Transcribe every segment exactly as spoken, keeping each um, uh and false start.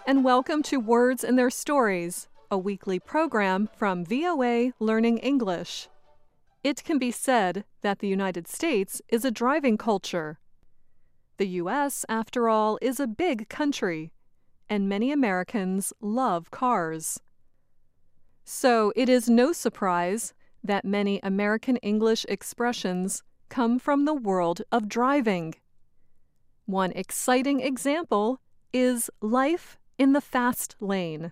and welcome to Words and Their Stories, a weekly program from V O A Learning English. It can be said that the United States is a driving culture. The U S, after all, is a big country, and many Americans love cars. So it is no surprise that many American English expressions come from the world of driving. One exciting example is life in the fast lane.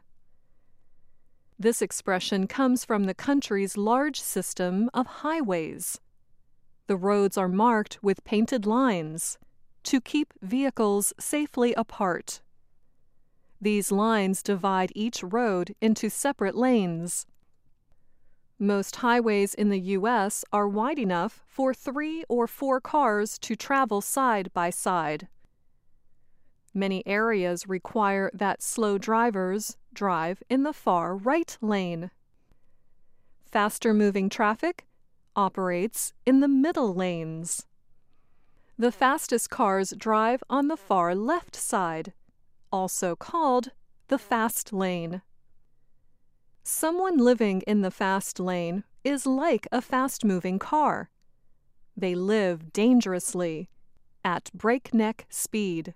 This expression comes from the country's large system of highways. The roads are marked with painted lines to keep vehicles safely apart. These lines divide each road into separate lanes. Most highways in the U S are wide enough for three or four cars to travel side by side. Many areas require that slow drivers drive in the far right lane. Faster-moving traffic operates in the middle lanes. The fastest cars drive on the far left side, also called the fast lane. Someone living in the fast lane is like a fast-moving car. They live dangerously, at breakneck speed.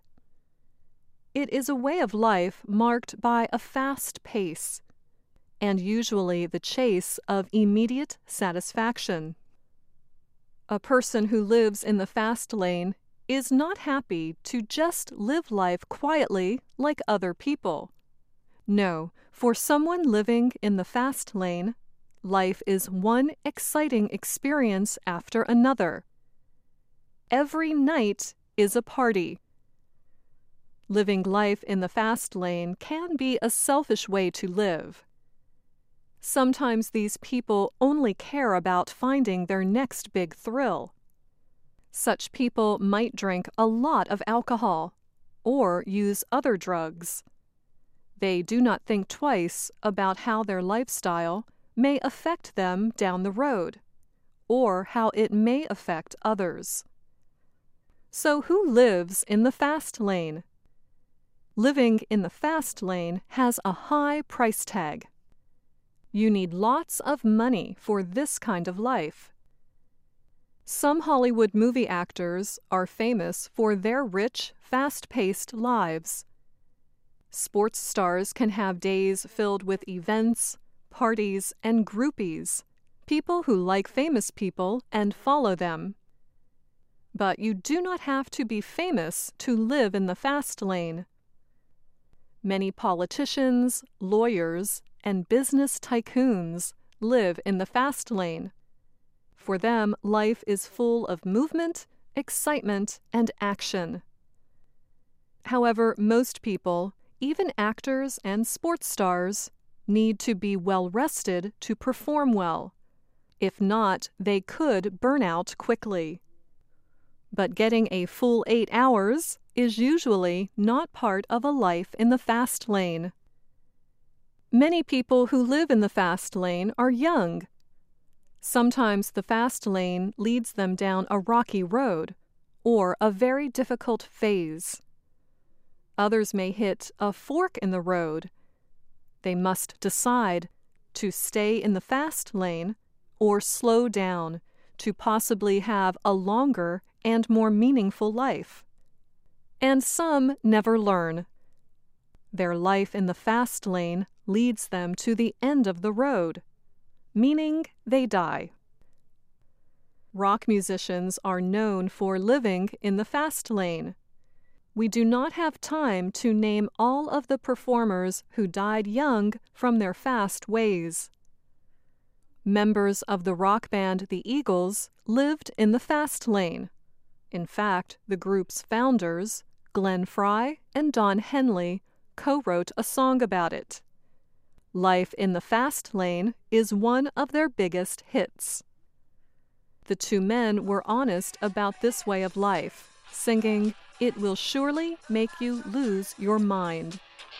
It is a way of life marked by a fast pace, and usually the chase of immediate satisfaction. A person who lives in the fast lane is not happy to just live life quietly like other people. No, for someone living in the fast lane, life is one exciting experience after another. Every night is a party. Living life in the fast lane can be a selfish way to live. Sometimes these people only care about finding their next big thrill. Such people might drink a lot of alcohol or use other drugs. They do not think twice about how their lifestyle may affect them down the road, or how it may affect others. So who lives in the fast lane? Living in the fast lane has a high price tag. You need lots of money for this kind of life. Some Hollywood movie actors are famous for their rich, fast-paced lives. Sports stars can have days filled with events, parties, and groupies, people who like famous people and follow them. But you do not have to be famous to live in the fast lane. Many politicians, lawyers, and business tycoons live in the fast lane. For them, life is full of movement, excitement, and action. However, most people, even actors and sports stars, need to be well rested to perform well. If not, they could burn out quickly. But getting a full eight hours is usually not part of a life in the fast lane. Many people who live in the fast lane are young. Sometimes the fast lane leads them down a rocky road or a very difficult phase. Others may hit a fork in the road. They must decide to stay in the fast lane or slow down to possibly have a longer and more meaningful life. And some never learn. Their life in the fast lane leads them to the end of the road, meaning they die. Rock musicians are known for living in the fast lane. We do not have time to name all of the performers who died young from their fast ways. Members of the rock band The Eagles lived in the fast lane. In fact, the group's founders, Glenn Frey and Don Henley, co-wrote a song about it. Life in the Fast Lane is one of their biggest hits. The two men were honest about this way of life, singing, "It will surely make you lose your mind."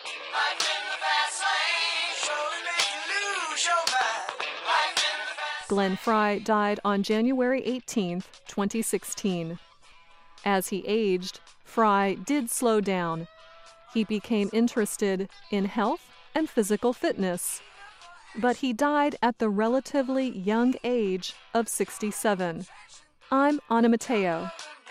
Glenn Frey died on January eighteenth, twenty sixteen. As he aged, Frey did slow down. He became interested in health and physical fitness, but he died at the relatively young age of sixty-seven. I'm Anna Matteo.